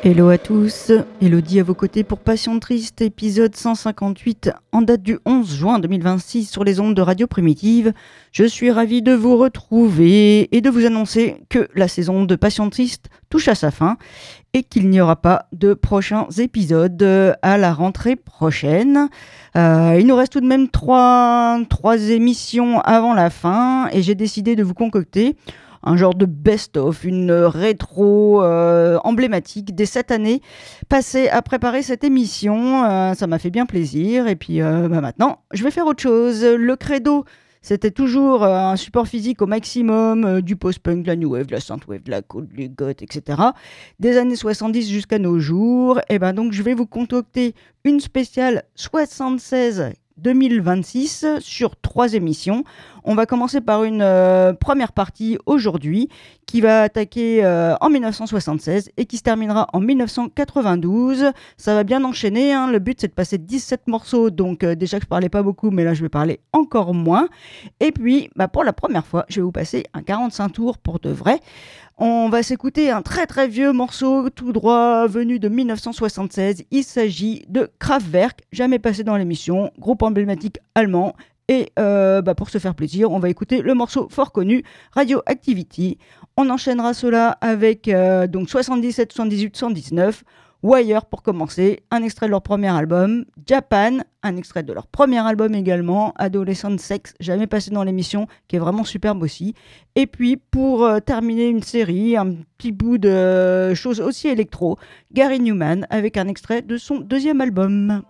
Hello à tous, Elodie à vos côtés pour Passion Triste, épisode 158 en date du 11 juin 2026 sur les ondes de Radio Primitive. Je suis ravie de vous retrouver et de vous annoncer que la saison de Passion Triste touche à sa fin et qu'il n'y aura pas de prochains épisodes à la rentrée prochaine. Il nous reste tout de même trois émissions avant la fin et j'ai décidé de vous concocter un genre de best-of, une rétro emblématique des 7 années passées à préparer cette émission. Ça m'a fait bien plaisir. Et puis maintenant, je vais faire autre chose. Le credo, c'était toujours un support physique au maximum, du post-punk, de la new wave, de la synthwave, de la cold, du goth, etc. Des années 70 jusqu'à nos jours. Et ben donc, je vais vous concocter une spéciale 76 2026 sur 3 émissions. On va commencer par une première partie aujourd'hui qui va attaquer en 1976 et qui se terminera en 1992. Ça va bien enchaîner, hein. Le but c'est de passer 17 morceaux, donc déjà que je parlais pas beaucoup, mais là je vais parler encore moins. Et puis pour la première fois, je vais vous passer un 45 tours pour de vrai. On va s'écouter un très très vieux morceau tout droit venu de 1976. Il s'agit de Kraftwerk, jamais passé dans l'émission, groupe emblématique allemand. Et pour se faire plaisir, on va écouter le morceau fort connu, Radioactivity. On enchaînera cela avec donc 77, 78, 119, Wire pour commencer, un extrait de leur premier album, Japan, un extrait de leur premier album également, Adolescent Sex, jamais passé dans l'émission, qui est vraiment superbe aussi. Et puis pour terminer une série, un petit bout de choses aussi électro, Gary Newman avec un extrait de son deuxième album.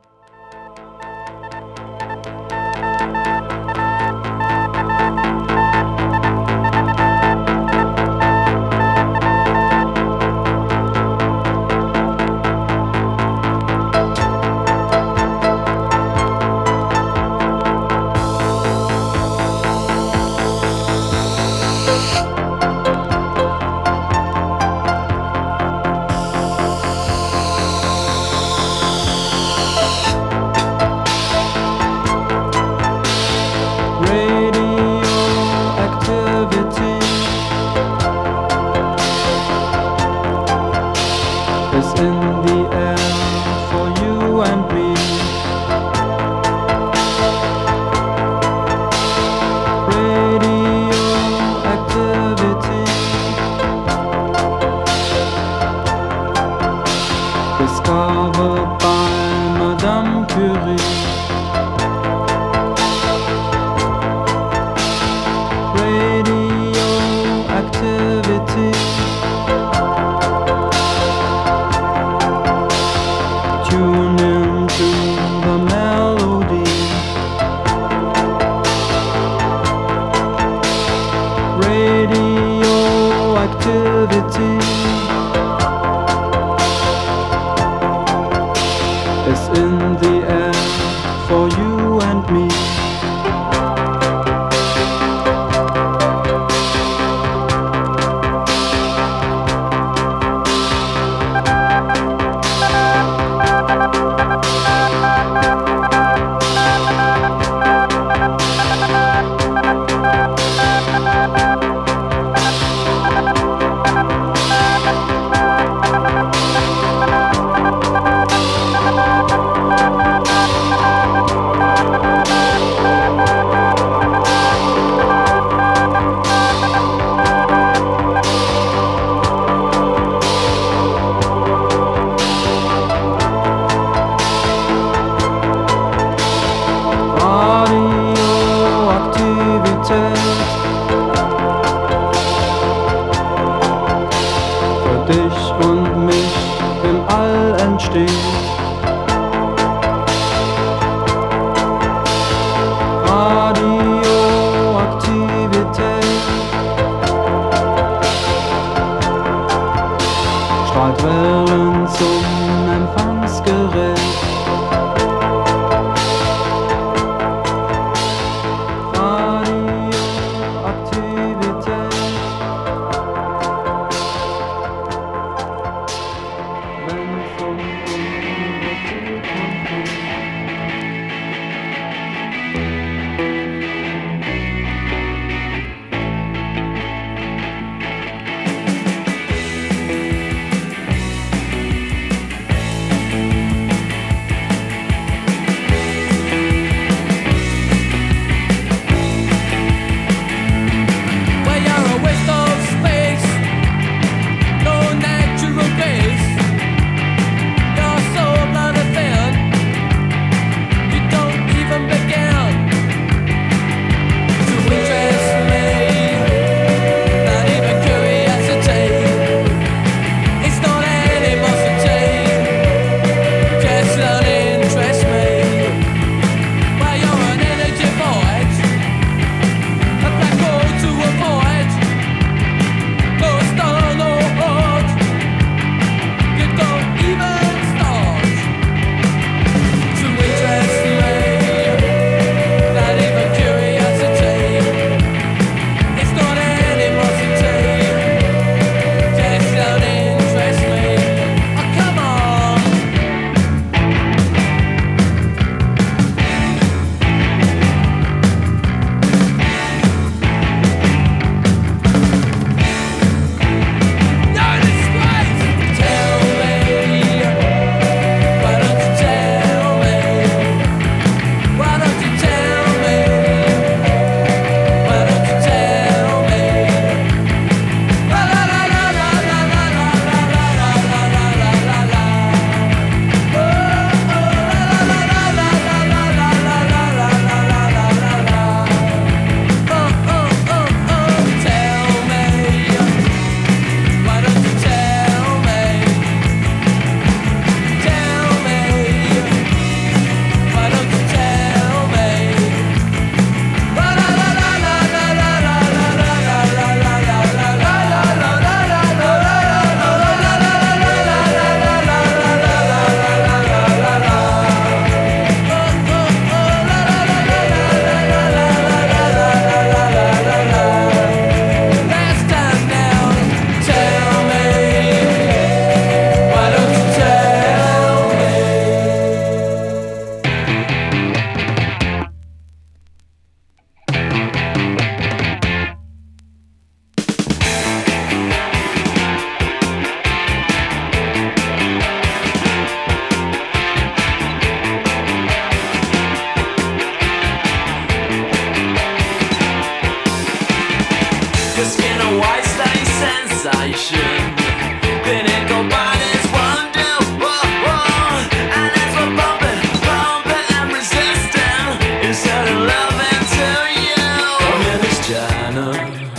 China,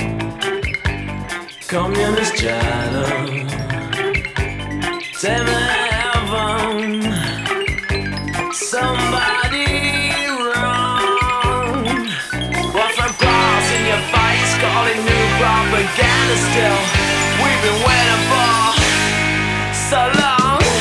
communist China, tell me heaven, somebody wrong. What's the glass in your face, calling new propaganda still? We've been waiting for so long.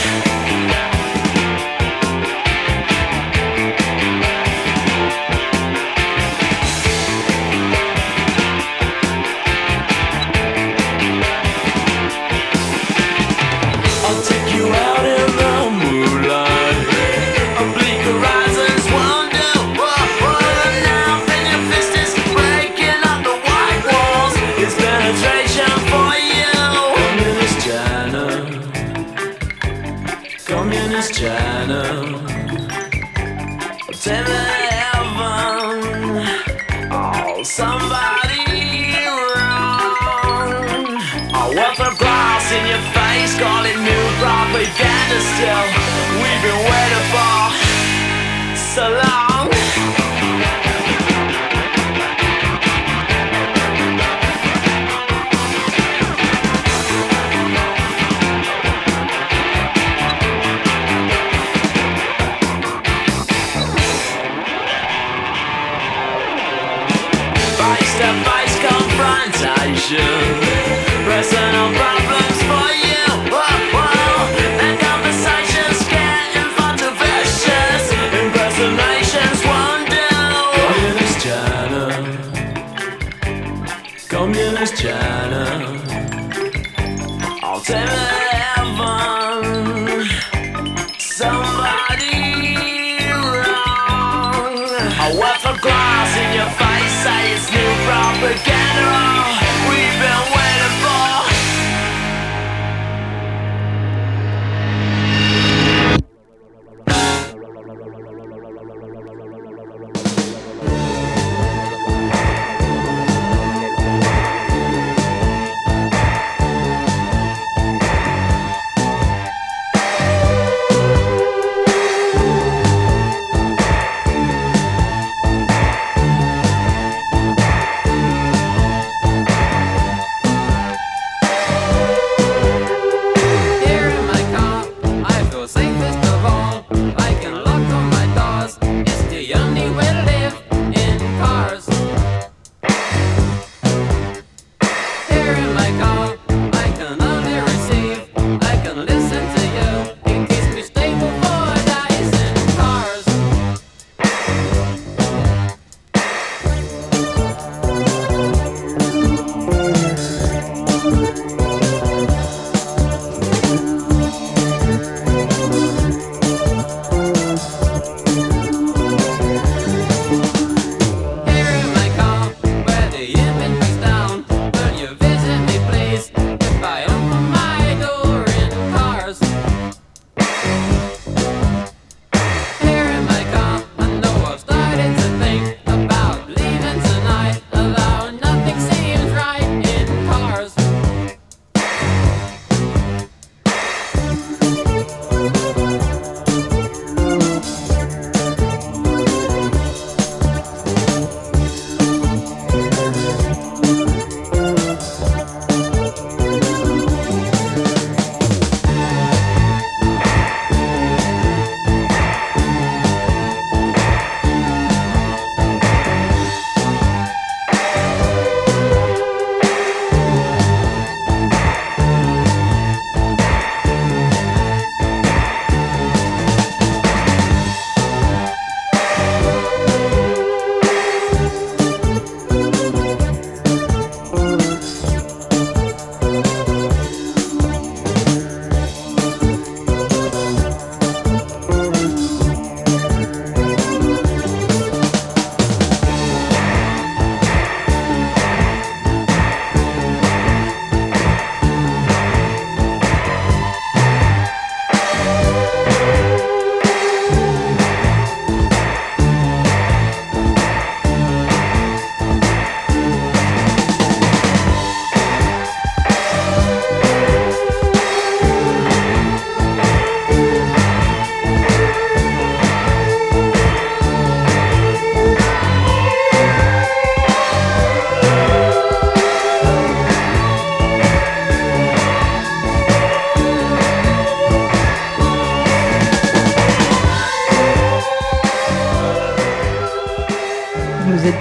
China, tell me heaven, oh, somebody wrong. Oh, what's the glass in your face, call it new propaganda still? We've been waiting for so long. Face-to-face confrontation, personal problems for you, and conversations getting far too vicious. Impersonations won't do. Communist China, communist China, I'll tell heaven, somebody wrong. Oh, what's the glass in your face? Say it's new propaganda. We've been waiting for.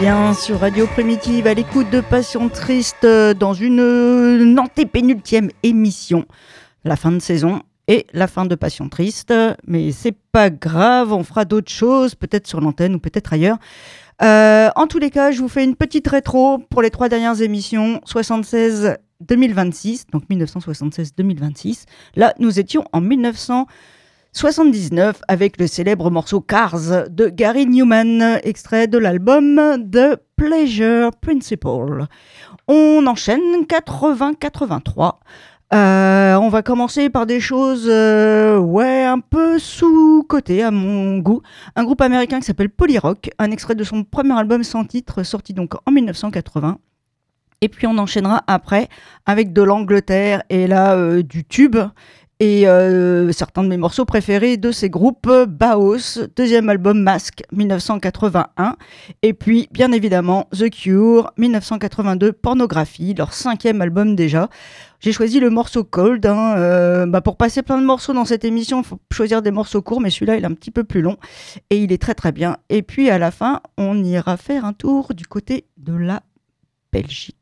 bien sur Radio Primitive à l'écoute de Passion Triste dans une antépénultième émission. La fin de saison et la fin de Passion Triste, mais c'est pas grave, on fera d'autres choses, peut-être sur l'antenne ou peut-être ailleurs. En tous les cas, je vous fais une petite rétro pour les 3 dernières émissions, 76-2026, donc 1976-2026. Là, nous étions en 1979 avec le célèbre morceau Cars de Gary Newman, extrait de l'album The Pleasure Principle. On enchaîne 80-83. On va commencer par des choses un peu sous-cotées à mon goût. Un groupe américain qui s'appelle Polyrock, un extrait de son premier album sans titre sorti donc en 1980. Et puis on enchaînera après avec de l'Angleterre et là du tube. Et certains de mes morceaux préférés de ces groupes, Bauhaus, deuxième album Mask, 1981. Et puis, bien évidemment, The Cure, 1982, Pornographie, leur 5e album déjà. J'ai choisi le morceau Cold. Pour passer plein de morceaux dans cette émission, il faut choisir des morceaux courts, mais celui-là, il est un petit peu plus long. Et il est très très bien. Et puis, à la fin, on ira faire un tour du côté de la Belgique.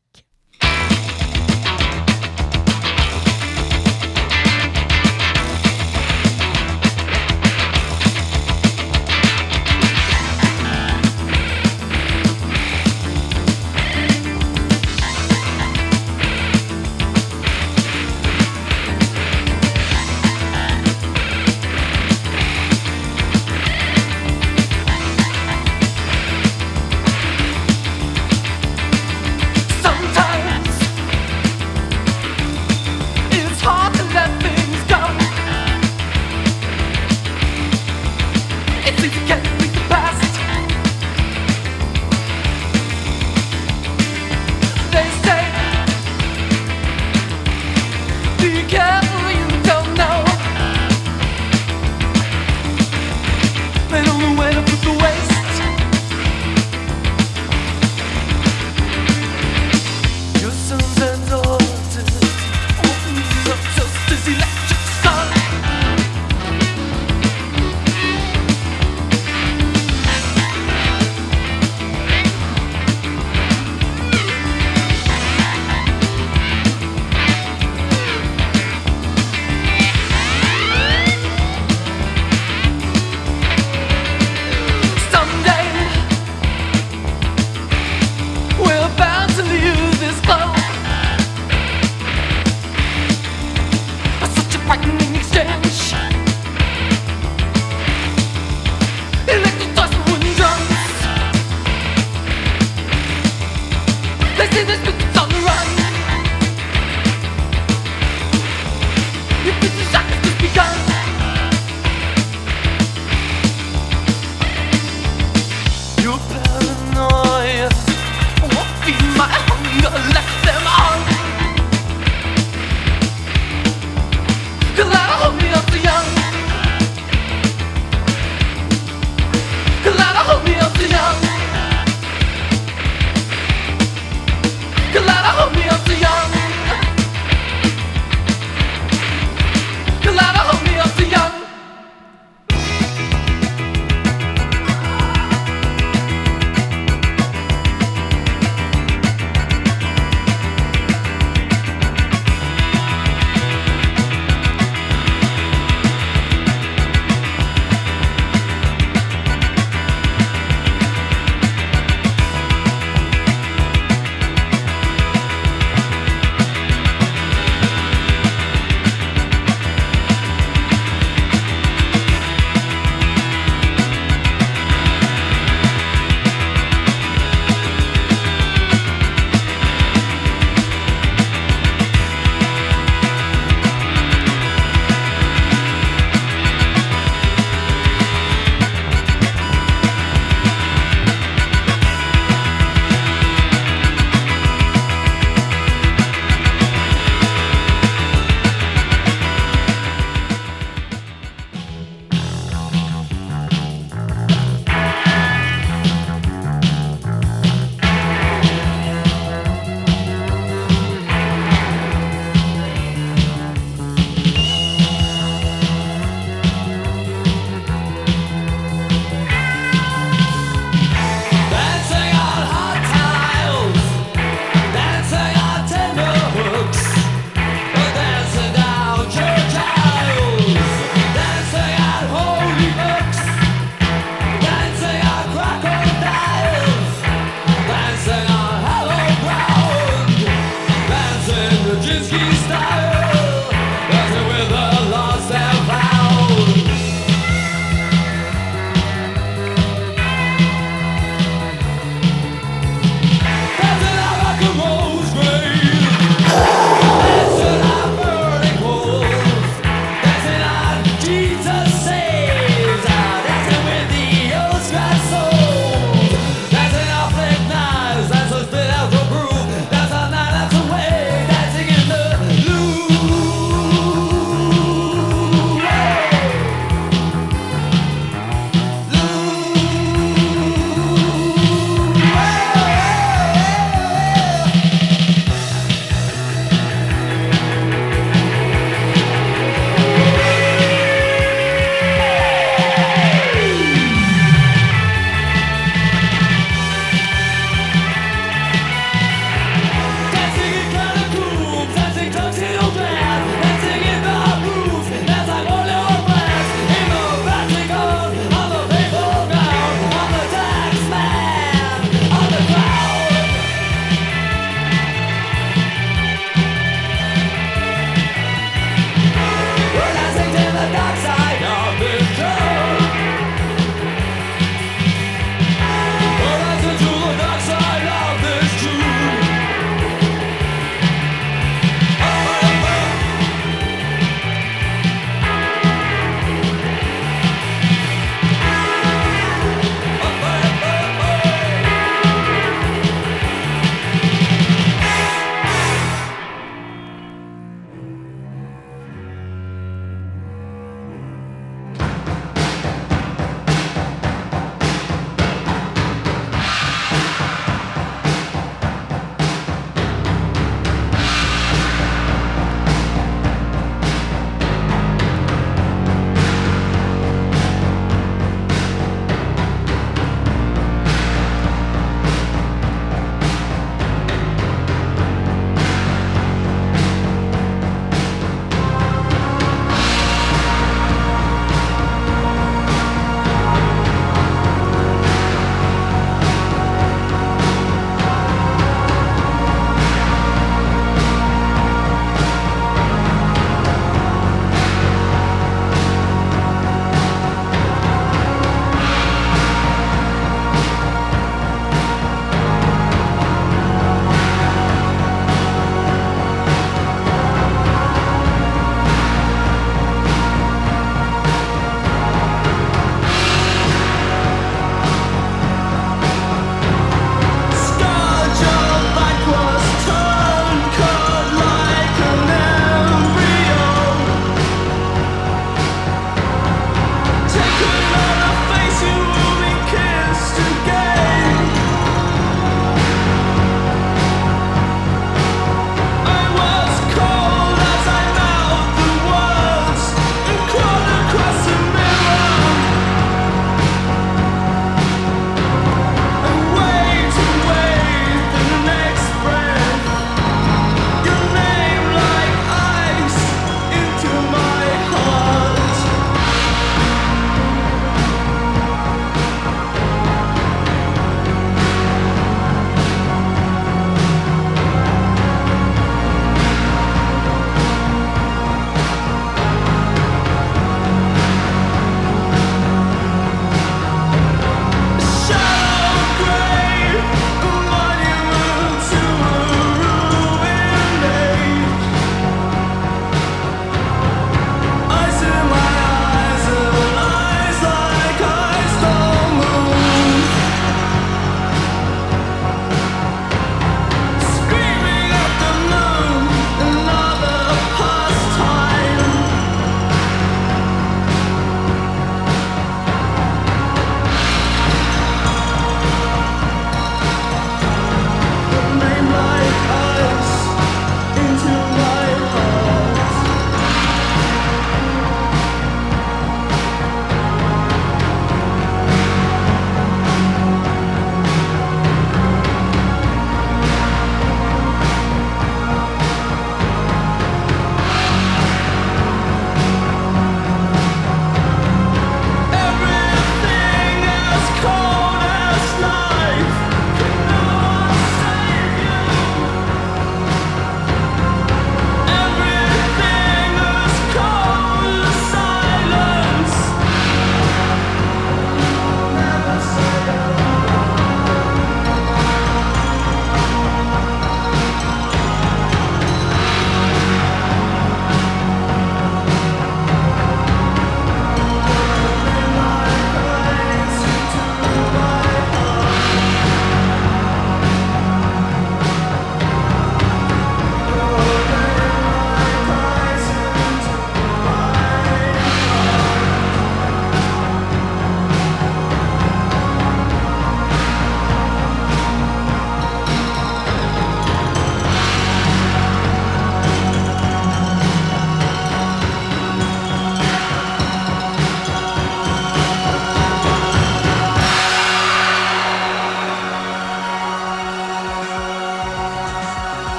Cause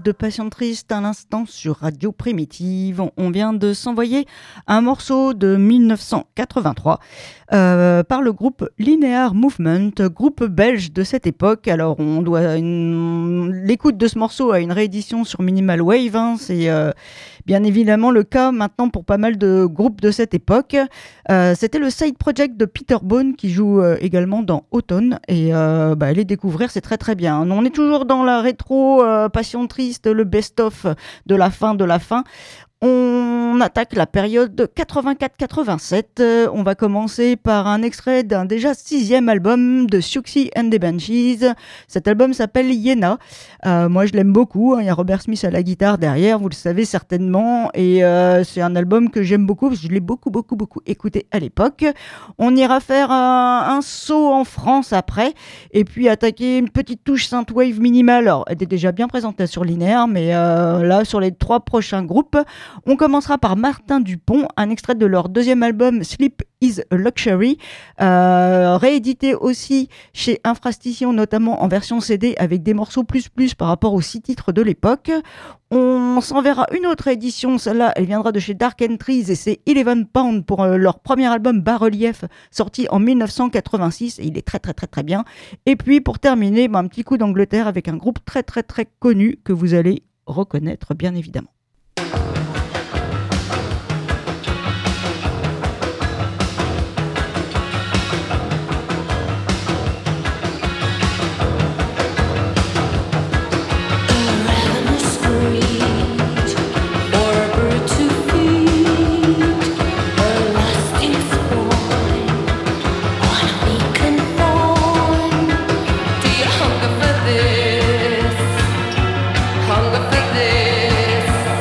de Passion Triste à l'instant sur Radio Primitive. On vient de s'envoyer un morceau de 1983 par le groupe Linear Movement, groupe belge de cette époque. Alors on doit l'écoute de ce morceau à une réédition sur Minimal Wave, hein. C'est bien évidemment le cas maintenant pour pas mal de groupes de cette époque. C'était le side project de Peter Bone qui joue également dans Autumn et allez découvrir, c'est très très bien. On est toujours dans la rétro Passion Triste, le best-of de la fin. On attaque la période 84-87. On va commencer par un extrait d'un déjà 6e album de Siouxsie and the Banshees. Cet album s'appelle Yéna. Moi, je l'aime beaucoup. Il y a Robert Smith à la guitare derrière, vous le savez certainement. Et c'est un album que j'aime beaucoup parce que je l'ai beaucoup écouté à l'époque. On ira faire un saut en France après. Et puis attaquer une petite touche synthwave minimale. Alors, elle était déjà bien présentée sur Linéaire, mais là, sur les 3 prochains groupes, on commencera par Martin Dupont, un extrait de leur 2e album Sleep is a Luxury, réédité aussi chez Infrastition, notamment en version CD avec des morceaux plus par rapport aux 6 titres de l'époque. On s'enverra une autre édition, celle-là elle viendra de chez Dark Entries et c'est 11 Pound pour leur premier album Bas-Relief sorti en 1986 et il est très bien. Et puis pour terminer, un petit coup d'Angleterre avec un groupe très connu que vous allez reconnaître bien évidemment. Hunger for this.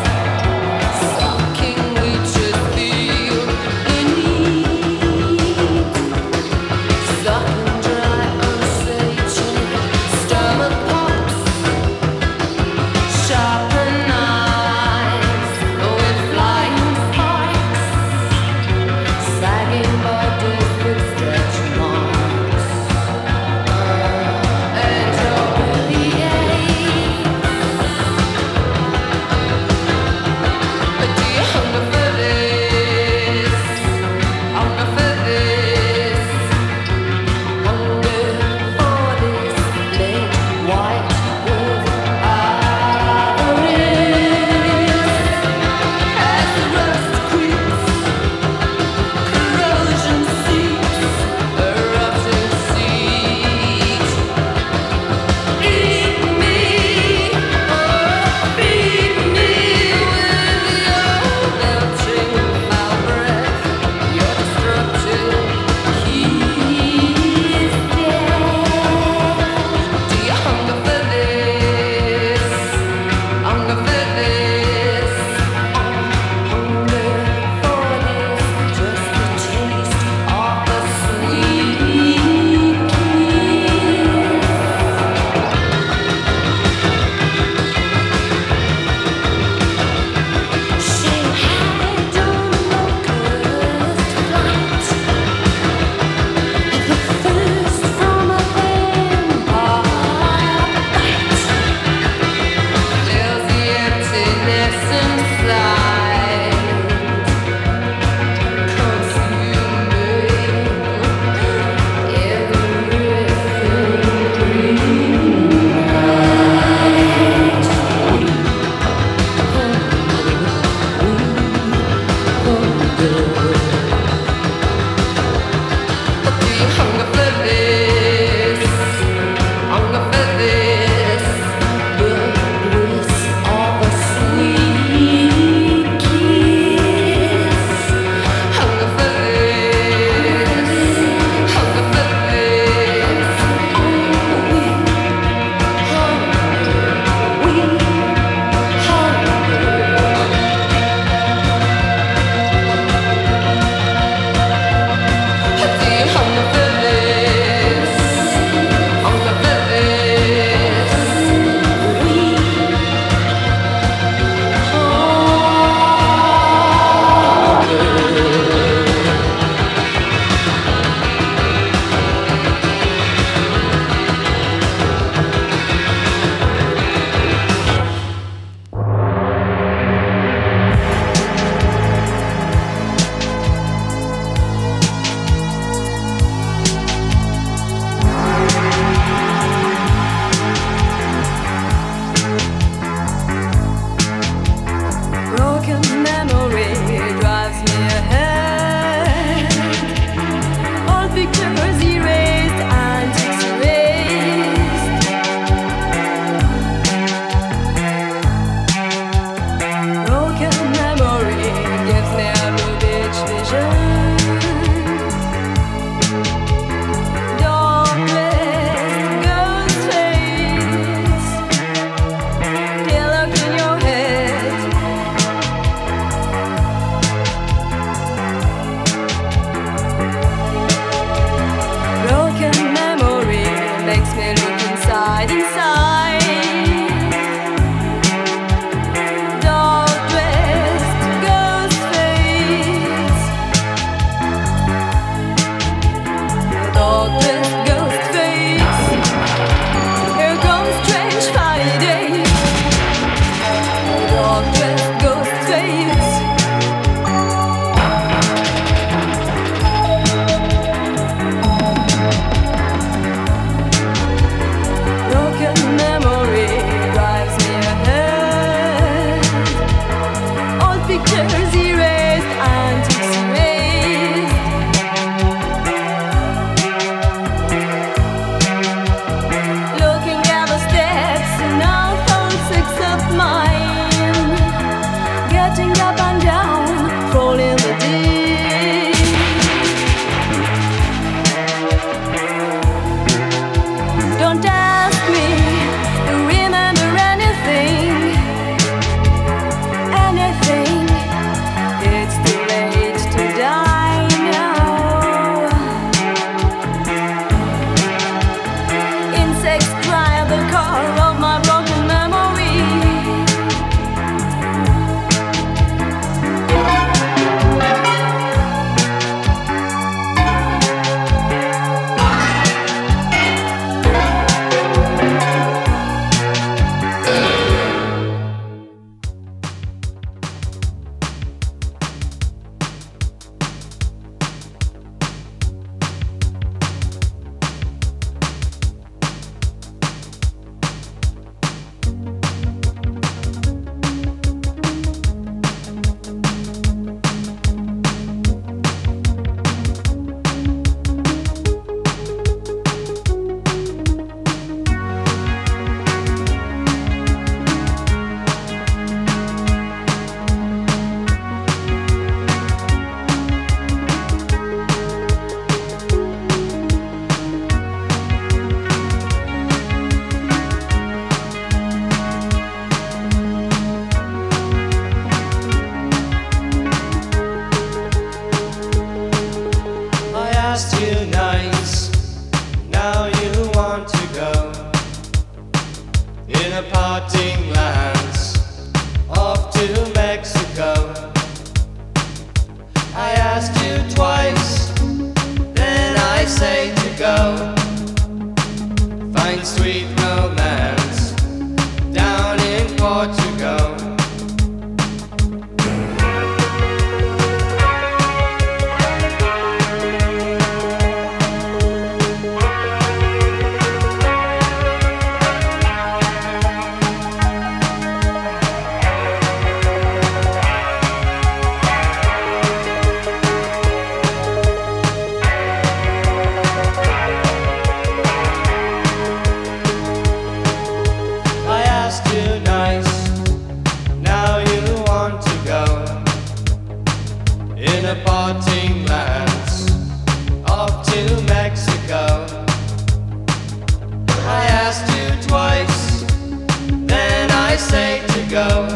go.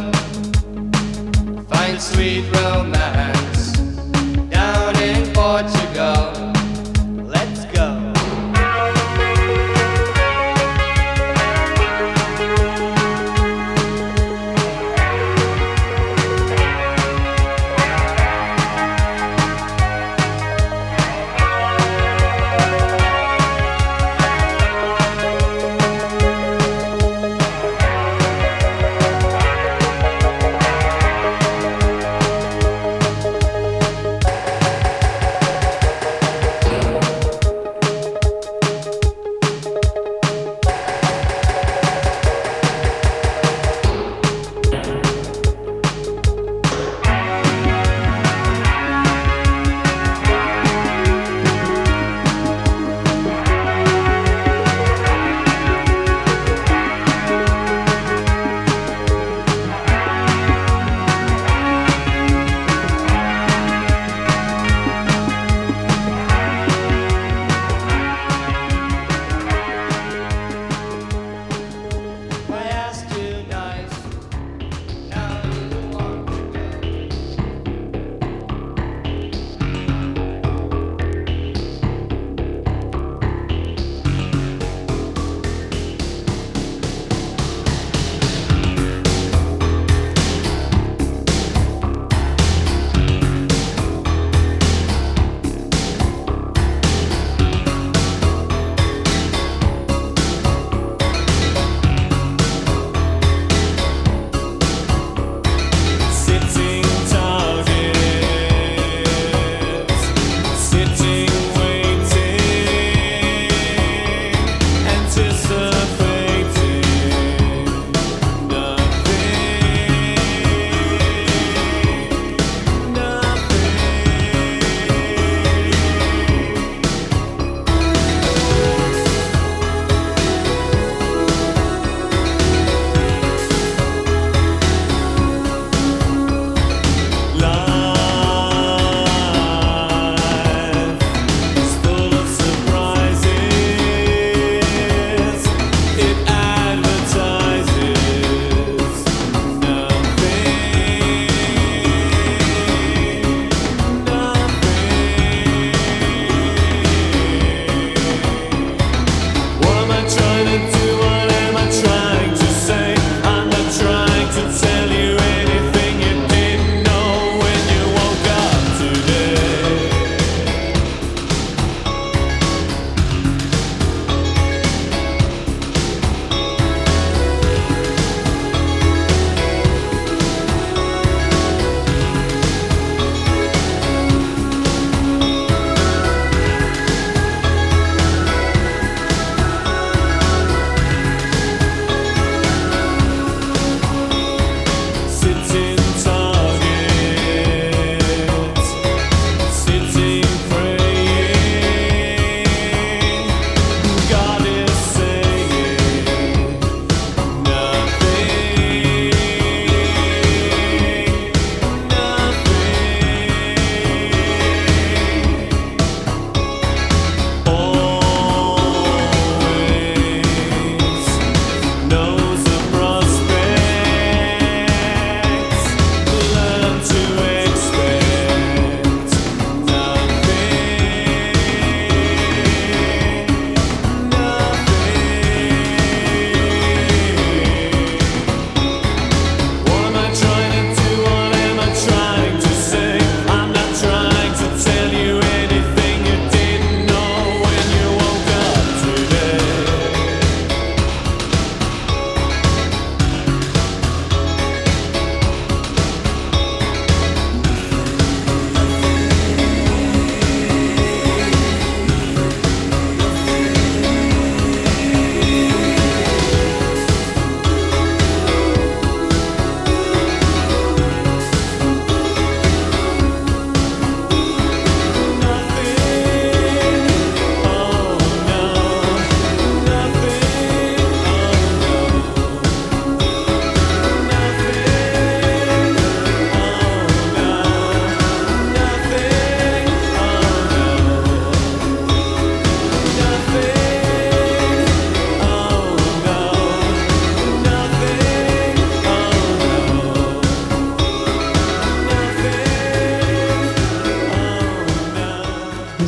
Find sweet romance down in Portugal. Let's go.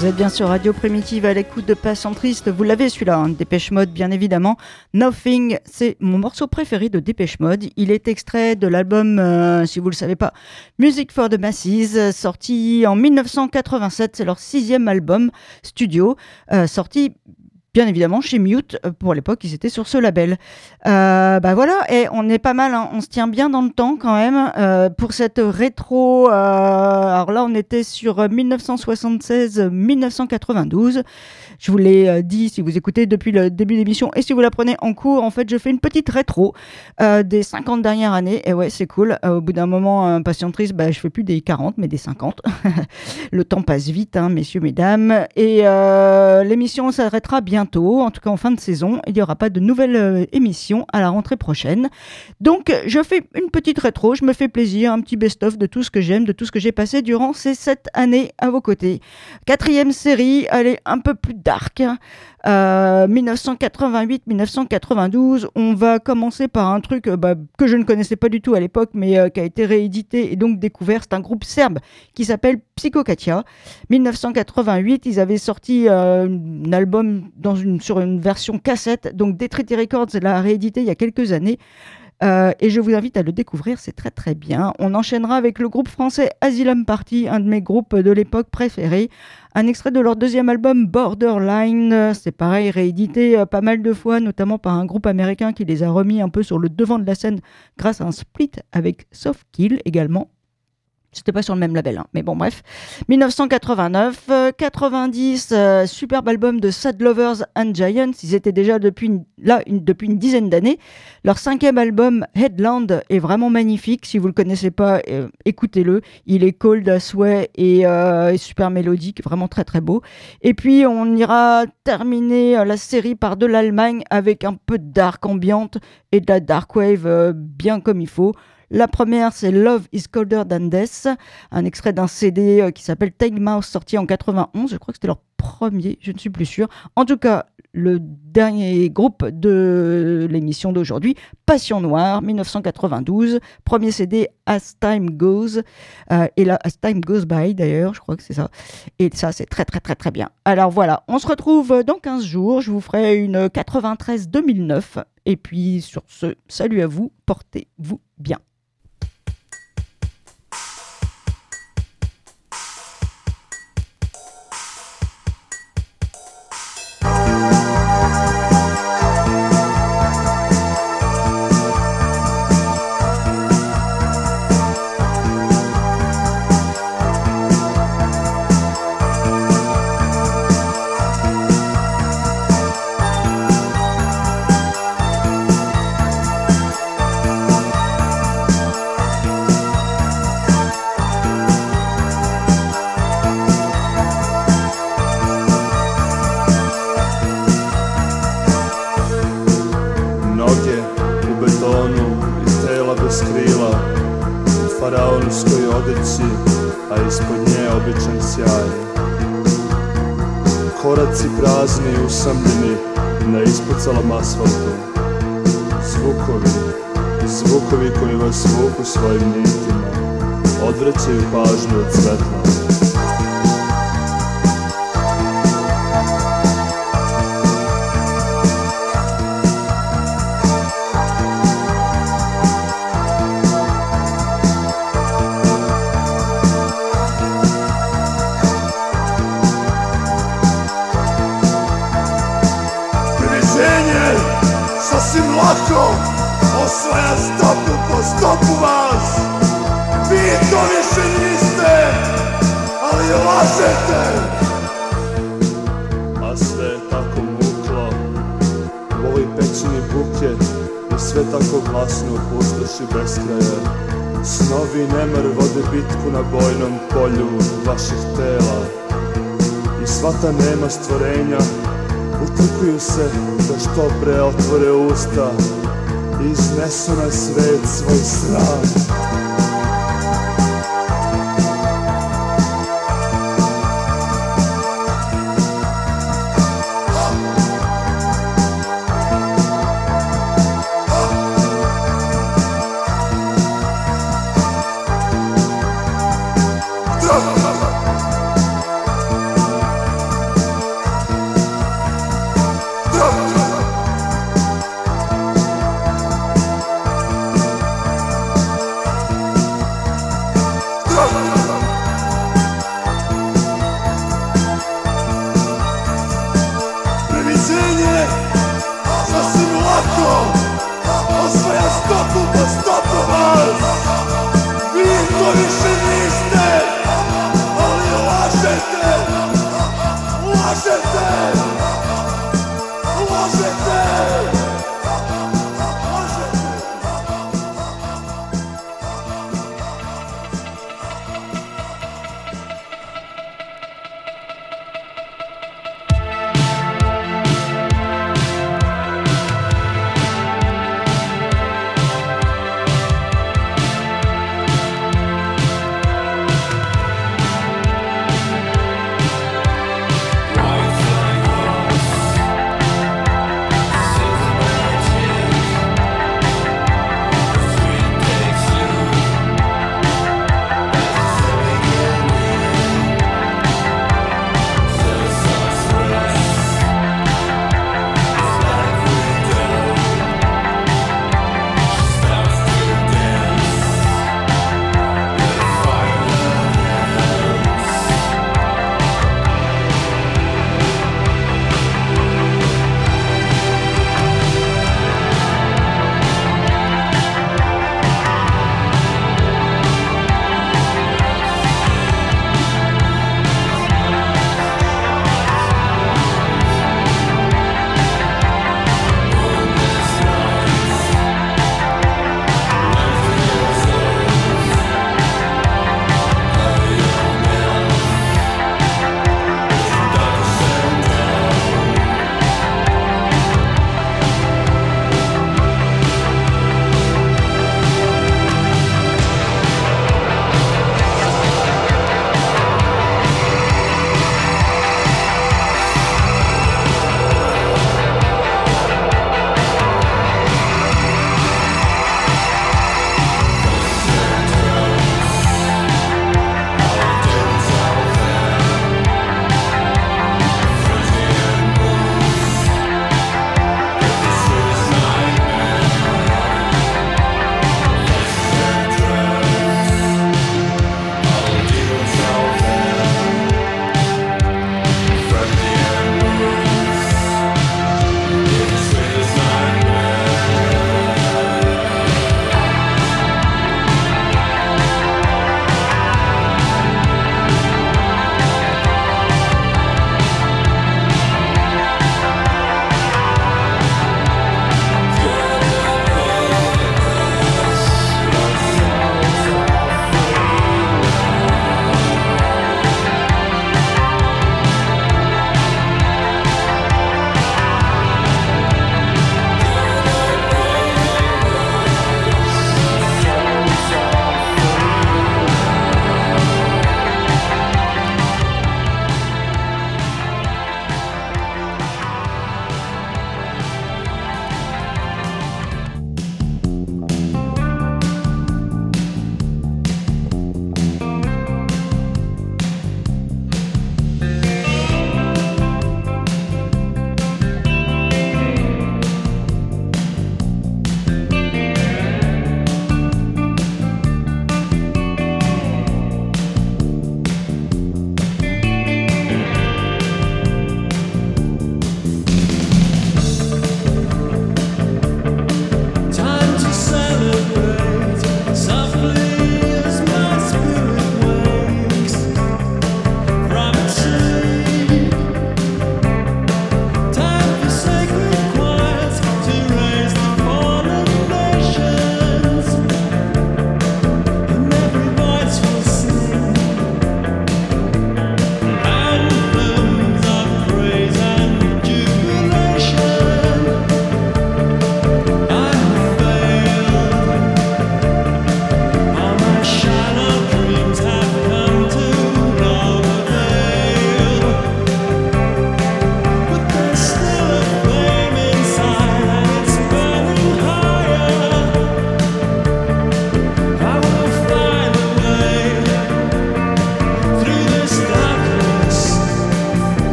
Vous êtes bien sur Radio Primitive à l'écoute de Passion Triste. Vous l'avez celui-là, hein, Dépêche Mode bien évidemment. Nothing, c'est mon morceau préféré de Dépêche Mode. Il est extrait de l'album, si vous ne le savez pas, Music for the Masses, sorti en 1987. C'est leur 6e album studio, sorti bien évidemment chez Mute. Pour l'époque, ils étaient sur ce label. Voilà, et on est pas mal, hein, on se tient bien dans le temps quand même. Pour cette rétro, alors là on était sur 1976-1992. Je vous l'ai dit, si vous écoutez depuis le début de l'émission et si vous la prenez en cours, en fait je fais une petite rétro des 50 dernières années. Et ouais, c'est cool. Au bout d'un moment, patientrice, je fais plus des 40 mais des 50. Le temps passe vite, hein, messieurs, mesdames. Et l'émission s'arrêtera bientôt, en tout cas en fin de saison. Il n'y aura pas de nouvelle émission à la rentrée prochaine. Donc je fais une petite rétro, je me fais plaisir, un petit best-of de tout ce que j'aime, de tout ce que j'ai passé durant ces 7 années à vos côtés. 4e série, elle est un peu plus dark. 1988-1992, on va commencer par un truc que je ne connaissais pas du tout à l'époque, mais qui a été réédité et donc découvert. C'est un groupe serbe qui s'appelle Psychokatia. 1988, ils avaient sorti un album sur une version cassette, donc Detriti Records l'a réédité il y a quelques années. Et je vous invite à le découvrir, c'est très très bien. On enchaînera avec le groupe français Asylum Party, un de mes groupes de l'époque préférés. Un extrait de leur 2e album Borderline, c'est pareil, réédité pas mal de fois, notamment par un groupe américain qui les a remis un peu sur le devant de la scène grâce à un split avec Soft Kill également. C'était pas sur le même label, hein. Mais bon, bref. 1989, 90, superbe album de Sad Lovers and Giants. Ils étaient déjà depuis une dizaine d'années. Leur 5e album, Headland, est vraiment magnifique. Si vous le connaissez pas, écoutez-le. Il est cold à souhait et super mélodique, vraiment très très beau. Et puis, on ira terminer la série par de l'Allemagne avec un peu de dark ambiante et de la dark wave bien comme il faut. La première, c'est Love is Colder Than Death, un extrait d'un CD qui s'appelle Time Mouse, sorti en 91. Je crois que c'était leur premier, je ne suis plus sûre. En tout cas, le dernier groupe de l'émission d'aujourd'hui, Passion Noire, 1992. Premier CD, As Time Goes. Et là, As Time Goes By, d'ailleurs, je crois que c'est ça. Et ça, c'est très, très, très, très bien. Alors voilà, on se retrouve dans 15 jours. Je vous ferai une 93-2009. Et puis, sur ce, salut à vous, portez-vous bien. Faraonskoj odeći, a ispod nje običan sjaj. Koraci prazni i usamljeni na ispucalom asfaltu. Zvukovi koji vas vuku svojim nitima, odvraćaju pažnju od svetla. Lako osvaja stopu po stopu vas. Vi to više niste, ali lažete. A sve je tako muklo, u ovoj pećini buke i sve tako glasno u pustoši beskraja. Snovi i nemar vode bitku na bojnom polju vaših tela. I sva ta nema stvorenja utrkuju se da što pre otvore usta i iznesu na svet svoj sram.